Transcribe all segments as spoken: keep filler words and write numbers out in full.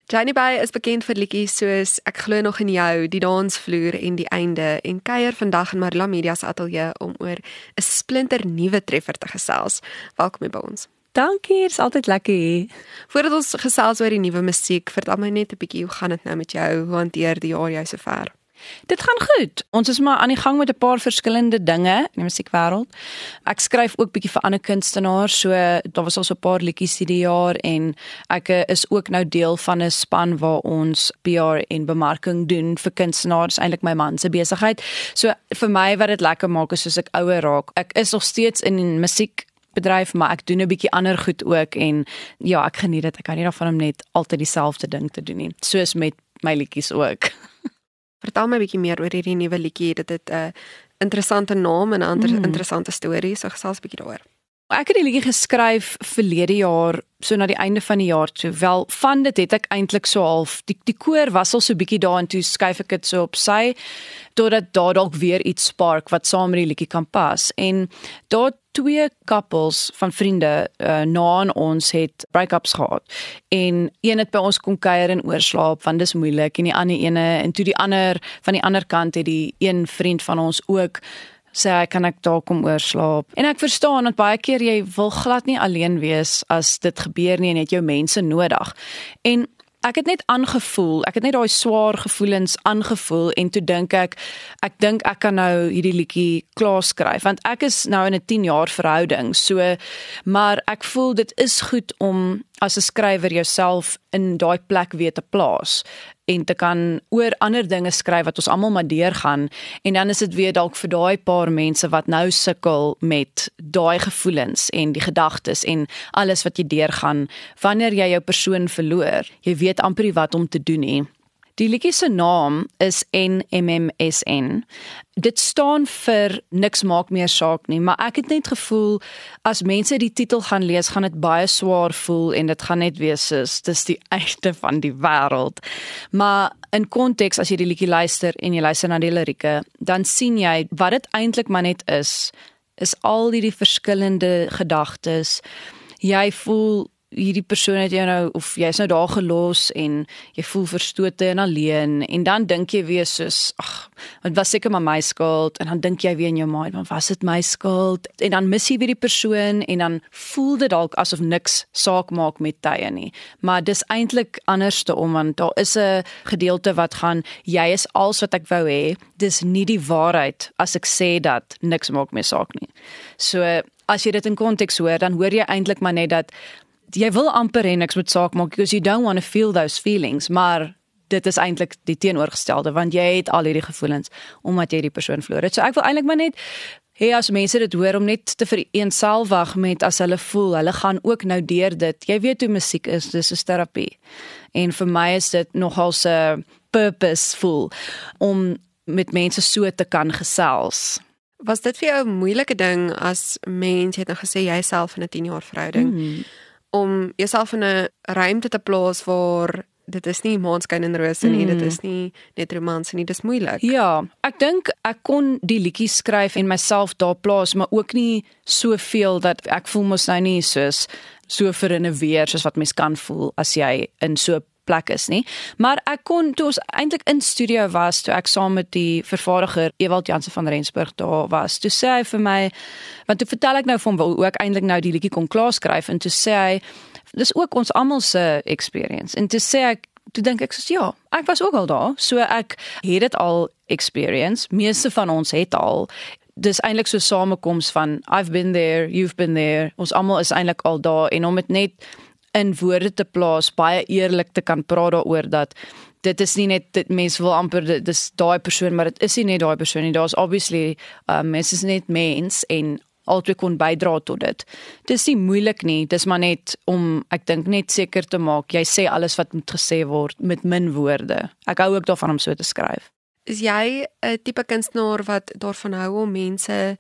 Janie Bay is bekend vir liedjies soos Ek glo nog in jou, Die dansvloer en Die einde en kuier vandag in Marula Media se ateljee om oor 'n splinter nuwe treffer te gesels. Welkom by ons. Dankie, dit is altyd lekker hier. Voordat ons gesels oor die nuwe musiek, vertel my net 'n bietjie hoe gaan dit nou met jou? Hoe hanteer die jaar jou sover? Dit gaan goed. Ons is maar aan die gang met 'n paar verskillende dinge in die musiekwêreld. Ek skryf ook bietjie vir ander kunstenaars, so daar was al so 'n paar liedjies hierdie jaar en ek is ook nou deel van 'n span waar ons P R en bemarking doen vir kunstenaars, eintlik my man se besigheid. So vir my wat dit lekker maak is soos ek ouer raak. Ek is nog steeds in die musiek bedryf, maar ek doen 'n bietjie ander goed ook en ja, ek geniet dit. Ek kan nie daarvan om net altyd dieselfde ding te doen nie, soos met my liedjies ook. Vertel my 'n bietjie meer oor hierdie nuwe liedjie. Dit het 'n uh, interessante naam en 'n ander Mm. interessante storie, so gesels 'n bietjie daaroor. Ek het die liedjie geskryf verlede jaar, so na die einde van die jaar toe. Wel, van dit het ek eintlik so half, die, die koor was al so bietjie daar en toe skuif ek dit so op sy, totdat daar dalk weer iets spark wat saam met die liedjie kan pas. En daar twee couples van vriende uh, na aan ons het break-ups gehad. En een het by ons kom kuier en oorslaap, want dis moeilik, en die ander ene, en toe die ander, van die ander kant het die een vriend van ons ook sê hy, kan ek daar kom oorslaap. En ek verstaan, dat baie keer jy wil glad nie alleen wees as dit gebeur nie en het jou mense nodig. En ek het net aangevoel, ek het net daai swaar gevoelens aangevoel en toe dink ek, ek dink ek kan nou hierdie liedjie klaar skryf, want ek is nou in 'n tien jaar verhouding, so, maar ek voel dit is goed om as 'n skrywer jouself in daai plek weer te plaas en te kan oor ander dinge skryf wat ons almal maar deurgaan en dan is dit weer dalk vir daai paar mense wat nou sukkel met daai gevoelens en die gedagtes en alles wat jy deurgaan wanneer jy jou persoon verloor. Jy weet amper nie wat om te doen nie. Die liedjie se naam is N M M S N. Dit staan vir niks maak meer saak nie, maar ek het net gevoel as mense die titel gaan lees, gaan dit baie swaar voel en dit gaan net wees soos dis die einde van die wêreld. Maar in konteks as jy die liedjie luister en jy luister na die lirieke, dan sien jy wat dit eintlik maar net is, is al die, die verskillende gedagtes. Jy voel hierdie persoon het jou nou, of jy is nou daar gelos en jy voel verstote en alleen en dan dink jy weer soos, ag, het was seker maar my skuld en dan dink jy weer in jou mind, want was dit my skuld? En dan mis jy weer die persoon en dan voel dit dalk asof niks saak maak met tye nie. Maar dis eintlik anderste om, want daar is 'n gedeelte wat gaan, jy is alles wat ek wou hê, dis nie die waarheid as ek sê dat niks maak meer saak nie. So, as jy dit in konteks hoor, dan hoor jy eintlik maar net dat jy wil amper hê niks moet saak maak, because you don't want to feel those feelings, maar dit is eintlik die teenoorgestelde, want jy het al hierdie gevoelens, omdat jy die persoon verloor het. So ek wil eintlik maar net, hé, as mense dit hoor, om net te vereenselwig met as hulle voel, hulle gaan ook nou deur dit, jy weet hoe musiek is, dis is therapie, en vir my is dit nogal so purposeful, om met mense so te kan gesels. Was dit vir jou 'n moeilike ding as mens, jy het nou gesê, jy self in 'n tien jaar verhouding, mm. om jouself in 'n ruimte te plaas waar dit is nie maanskyn en rose nie, mm. dit is nie net romanse nie, dis moeilik. Ja, ek dink ek kon die liedjies skryf en myself daar plaas, maar ook nie soveel dat ek voel mos nou nie soos so verinneweer soos wat mens kan voel as jy in so 'n plek is nie. Maar ek kon, toe ons eintlik in studio was, toe ek saam met die vervaardiger Ewald Jansen van Rensburg daar was, toe sê hy vir my, want toe vertel ek nou van hoe ek eintlik nou die liedjie kon klaar skryf, en toe sê hy, dis ook ons almal se experience, en toe sê ek, toe dink ek soos, ja, ek was ook al daar, so ek het dit al experience, meeste van ons het al, dis eintlik so samekoms van, I've been there, you've been there, ons almal is eintlik al daar, en om dit net in woorde te plaas, baie eerlik te kan praat daaroor dat dit is nie net, dit, mense wil amper, dit is daai persoon, maar dit is nie net daai persoon nie, daar is obviously, uh, mense is net mens, en altyd kon bydra tot dit. Dis nie moeilik nie, dis maar net om, ek dink net seker te maak, jy sê alles wat moet gesê word, met min woorde. Ek hou ook daarvan om so te skryf. Is jy 'n tipe kunstenaar wat daarvan hou om mense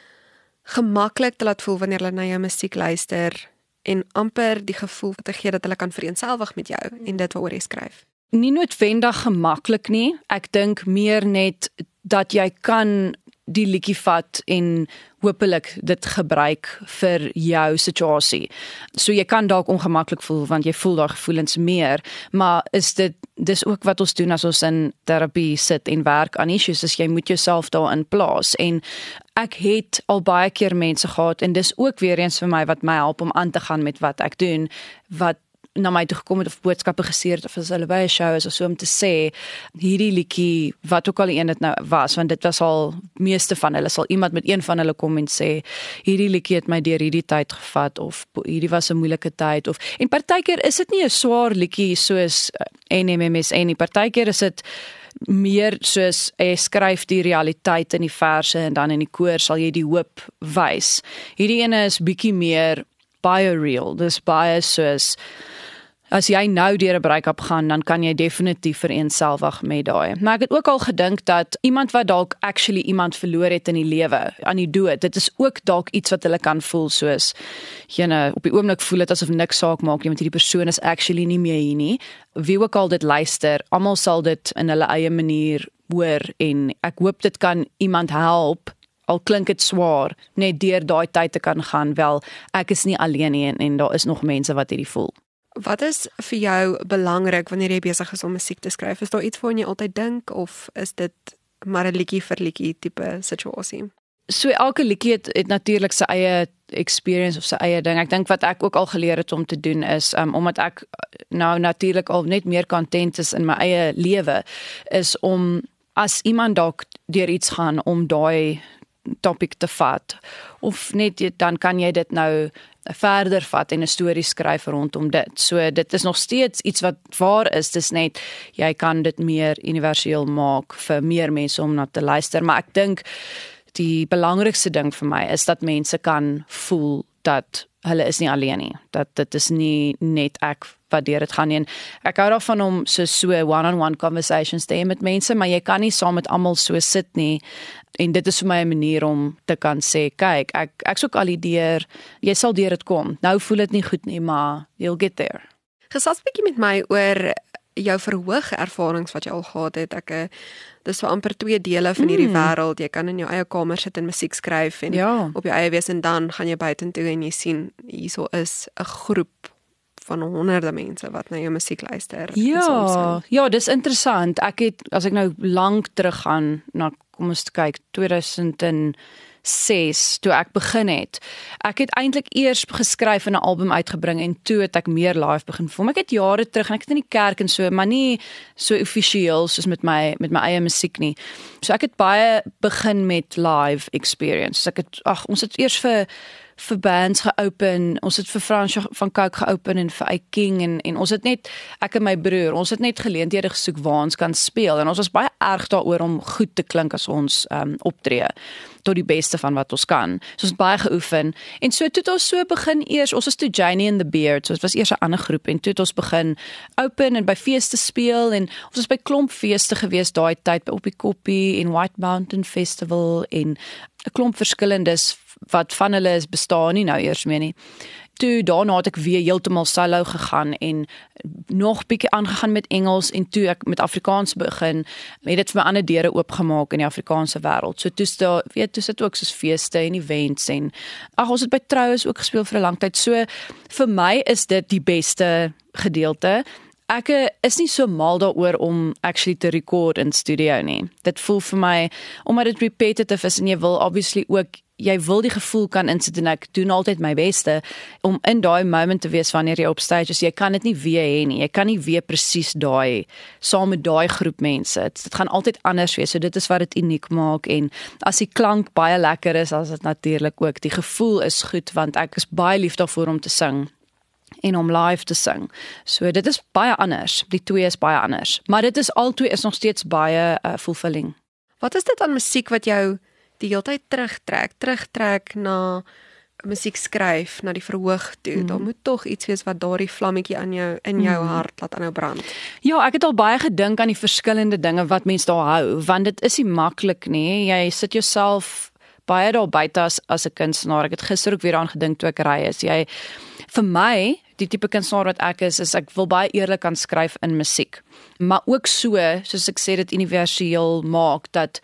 gemaklik te laat voel wanneer hulle na jou musiek luister, en amper die gevoel te gee dat hulle kan vereenselwig met jou en dit waaroor jy skryf? Nie noodwendig gemaklik nie. Ek dink meer net dat jy kan die liedjie vat en hopelik dit gebruik vir jou situasie. So jy kan dalk ongemaklik voel want jy voel daar gevoelens meer, maar is dit dis ook wat ons doen as ons in terapie sit en werk aan issues, is jy moet jouself daarin plaas en ek het al baie keer mense gehad en dis ook weer eens vir my wat my help om aan te gaan met wat ek doen, wat na my toe gekom het of boodskappe gestuur het of as hulle by 'n show is of so om te sê, hierdie liedjie, wat ook al die een dit nou was, want dit was al meeste van hulle, sal iemand met een van hulle kom en sê, hierdie liedjie het my deur hierdie tyd gevat, of hierdie was 'n moeilike tyd, of, en partykeer is dit nie 'n swaar liedjie soos N M M S N nie, partykeer is dit meer soos, jy skryf die realiteit in die verse en dan in die koor sal jy die hoop wys. Hierdie ene is bietjie meer baie real, dis baie soos, as jy nou deur 'n break-up gaan, dan kan jy definitief vereenselwig met daai. Maar ek het ook al gedink dat iemand wat dalk actually iemand verloor het in die lewe, aan die dood, dit is ook dalk iets wat hulle kan voel soos, jene, op die oomblik voel dit asof niks saak maak nie, want hierdie persoon is actually nie meer hier nie. Wie ook al dit luister, almal sal dit in hulle eie manier hoor, en ek hoop dit kan iemand help, al klink dit swaar, net deur daai tyd te kan gaan, wel, ek is nie alleen nie, en, en daar is nog mense wat hierdie voel. Wat is vir jou belangrik wanneer jy besig is om musiek te skryf? Is daar iets waaraan jy altyd dink, of is dit maar 'n liedjie vir liedjie tipe situasie? So elke liedjie het, het natuurlik sy eie experience of sy eie ding. Ek dink wat ek ook al geleer het om te doen is, um, omdat ek nou natuurlik al net meer content is in my eie lewe, is om as iemand dalk deur iets gaan om daai topic te vat, of net dan kan jy dit nou verder vat en 'n storie skryf rondom dit. So dit is nog steeds iets wat waar is, dis net jy kan dit meer universeel maak vir meer mense om na te luister, maar ek dink die belangrikste ding vir my is dat mense kan voel dat hulle is nie alleen nie, dat dit is nie net ek wat deur dit gaan nie. En ek hou daarvan om so so one-on-one conversations te hê met mense, maar jy kan nie saam met almal so sit nie, en dit is vir my 'n manier om te kan sê, kyk, ek ek soek al die deur, jy sal deur dit kom, nou voel dit nie goed nie, maar you'll get there. Gesels 'n bietjie met my oor jou verhoog ervarings wat jy al gehad het. Ek, uh, dis so amper twee dele van hierdie mm. wêreld. Jy kan in jou eie kamer sit en musiek skryf en ja. op jou eie wees, en dan gaan jy buitentoe en jy sien hierso is 'n groep van honderde mense wat na jou musiek luister. Ja, ja, dis interessant. Ek het, as ek nou lank terug gaan na, kom ons kyk, tweeduisend ses, toe ek begin het. Ek het eintlik eers geskryf en 'n album uitgebring, en toe het ek meer live begin vorm. Ek het jare terug, en ek het in die kerk en so, maar nie so offisieel soos met my met my eie musiek nie. So ek het baie begin met live experience. So ek het, ag, ons het eers vir vir bands geopen, ons het vir Frans van Cooke geopen en vir I King, en, en ons het net, ek en my broer, ons het net geleenthede gesoek waar ons kan speel, en ons was baie erg daaroor om goed te klink as ons um, optree, tot die beste van wat ons kan. So ons het baie geoefen, en so toe het ons so begin eers, ons was toe Janie and the Beard, so het was eers 'n ander groep, en toe het ons begin open en by feeste speel, en ons was by klomp feeste gewees daai tyd, by Op die Koppie en White Mountain Festival, en 'n klomp verskillendes, wat van hulle is bestaan nie nou eers meer nie. Toe daarna het ek weer heeltemal solo gegaan en nog bietjie aangegaan met Engels, en toe ek met Afrikaans begin, het dit vir my ander deure oopgemaak in die Afrikaanse wêreld. So toe staan, weet, toe sit ook soos feeste en events, en ag, ons het by troues ook gespeel vir 'n lang tyd. So vir my is dit die beste gedeelte. Ek is nie so mal daaroor om actually te record in studio nie. Dit voel vir my, omdat dit repetitive is, en jy wil obviously ook, jy wil die gevoel kan insit, en ek doen altyd my beste om in daai moment te wees wanneer jy op stage is. Jy kan dit nie weer hê nie. Jy kan nie weer presies daai saam met daai groep mense. Dit gaan altyd anders wees. So dit is wat dit uniek maak, en as die klank baie lekker is, as dit natuurlik ook die gevoel is goed, want ek is baie lief daarvoor om te sing en om live te sing. So dit is baie anders. Die twee is baie anders. Maar dit is albei is nog steeds baie uh, fulfilling. Wat is dit aan musiek wat jou die hele tyd terugtrek, terugtrek na musiek skryf, na die verhoog toe? Mm. Daar moet tog iets wees wat daardie vlammetjie aan jou in jou mm. hart laat aanhou brand. Ja, ek het al baie gedink aan die verskillende dinge wat mense daar hou, want dit is nie maklik nie. Jy sit jouself baie daar buite as as 'n kunstenaar. Ek het gister ook weer aan gedink toe ek ry is. Jy vir my, die tipe kunstenaar wat ek is, is ek wil baie eerlik kan skryf in musiek. Maar ook so, soos ek sê, dit universeel maak dat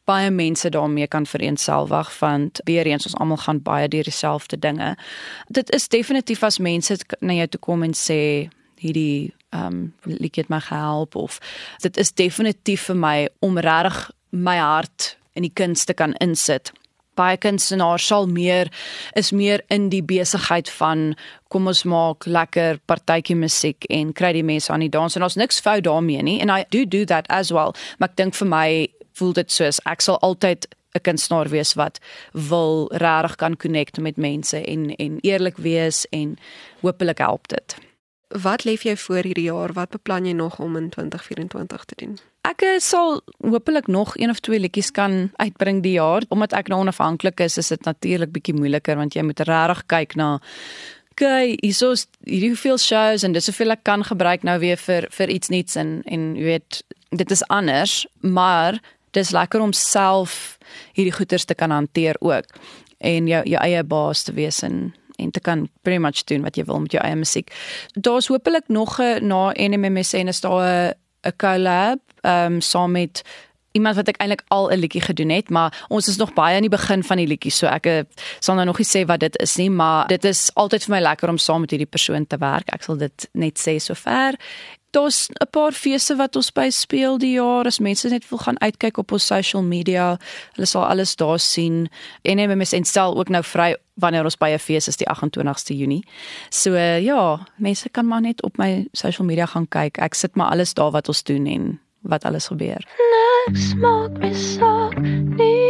baie mense daarmee kan vereenselwig, want weer eens ons almal gaan baie deur dieselfde dinge. Dit is definitief as mense na jou toe kom en sê hierdie um liedjie het my gehelp, of dit is definitief vir my om regtig my hart in die kuns te kan insit. Baie kunstenaars sal meer, is meer in die besigheid van, kom ons maak lekker partytjie musiek en kry die mense aan die dans, en ons niks fout daarmee nie, and I do do that as well, maar ek dink vir my voel dit soos, ek sal altyd 'n kunstenaar wees wat wil regtig kan connect met mense, en, en eerlik wees, en hopelik help dit. Wat leef jy voor hierdie jaar? Wat beplan jy nog om in twintig vyf-en-twintig te doen? Ek sal hopelik nog een of twee liedjies kan uitbring die jaar. Omdat ek nou onafhanklik is, is dit natuurlik bietjie moeiliker, want jy moet regtig kyk na, okay, hier is hierdie hoeveel shows, en dis hoeveel ek kan gebruik nou weer vir, vir iets niets, en, en jy weet, dit is anders, maar dis lekker om self hierdie goeders te kan hanteer ook, en jou, jou eie baas te wees, en en te kan pretty much doen wat jy wil met jou eie musiek. Daar's hopelik nog 'n, na N M M S N is daar 'n 'n collab, um, saam met iemand wat ek eintlik al 'n liedjie gedoen het, maar ons is nog baie aan die begin van die liedjie, so ek uh, sal nou nog nie sê wat dit is nie, maar dit is altyd vir my lekker om saam met hierdie persoon te werk, ek sal dit net sê sover. Daar's 'n paar feeste wat ons by speel die jaar, as mense net wil gaan uitkyk op ons social media, hulle sal alles daar sien. N M M S N stel ook nou vry wanneer ons by 'n fees is, die agt en twintigste Junie. So uh, ja, mense kan maar net op my social media gaan kyk, ek sit maar alles daar wat ons doen en wat alles gebeur. Niks maak my saak nie.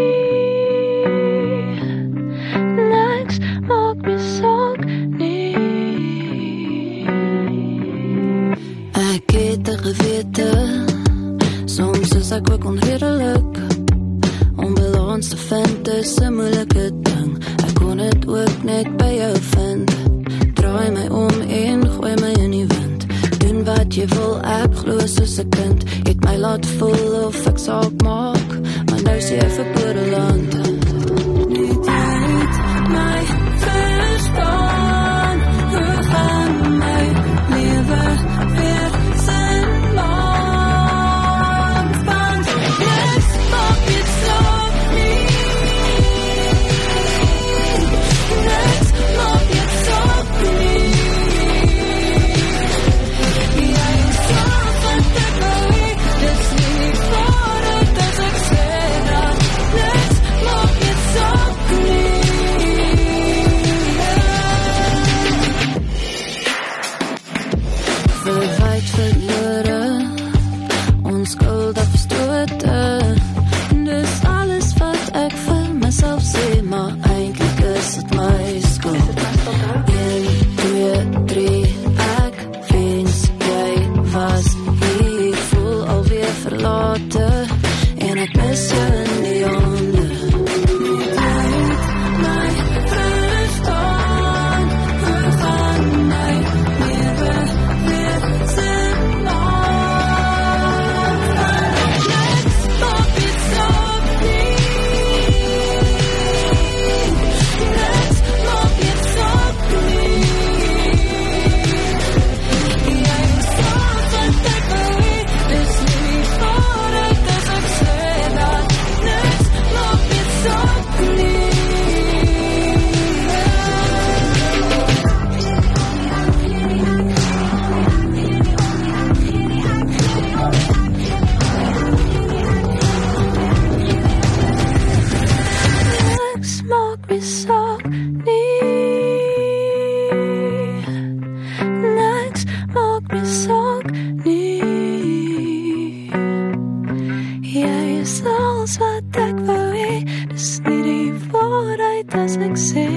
Niks maak my saak nie. Ek het 'n gewete, soms is ek ook onredelijk. Om balans te vind is 'n moeilike ding. Ek kon het ook net by jou vind. Draai my om en gooi my in die wind. Doen wat jy wil, ek glo soos 'n kind. Het my laat voel of ek saak maak, maar nou sê jy verbode land. Niet jy my verstaan, hoe gaan my lewe weer sin maak, want niks maak my saak nie. Niks maak my saak nie. Jy is so wat ek weet, dis nie vooruit as ek sê dat niks maak my saak nie. Verwyd verlore, onskuldig verstote. Dis alles wat ek vir myself sê, maar eintlik is dit my skuld. een, twee, drie, ek wens jy was hier. Ek voel alweer verlate, en ek mis jou in die hande. My verstaan, hoe gaan my lewe weer sin maak, want niks maak my saak nie. Niks maak my saak nie. Jy is so wat ek weet, dis nie vooruit as ek sê dat niks maak my saak nie. Niks maak my saak nie. Niks maak my saak nie. Jy is alles wat ek wou hê, dis nie die waarheid as ek sê